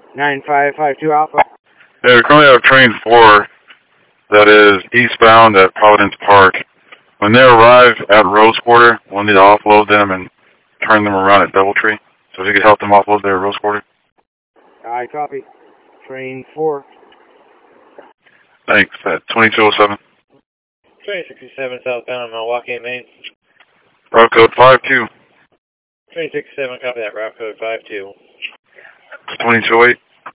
9552 Alpha. Yeah, we currently have train 4 that is eastbound at Providence Park. When they arrive at Rose Quarter, we'll need to offload them and turn them around at Doubletree. So if you could help them offload their Rose Quarter. I copy. Train 4. Thanks. At 2207. Train 67 southbound on Milwaukee, Maine. Route code 52. Train 67, copy that. Route code 52. 2208.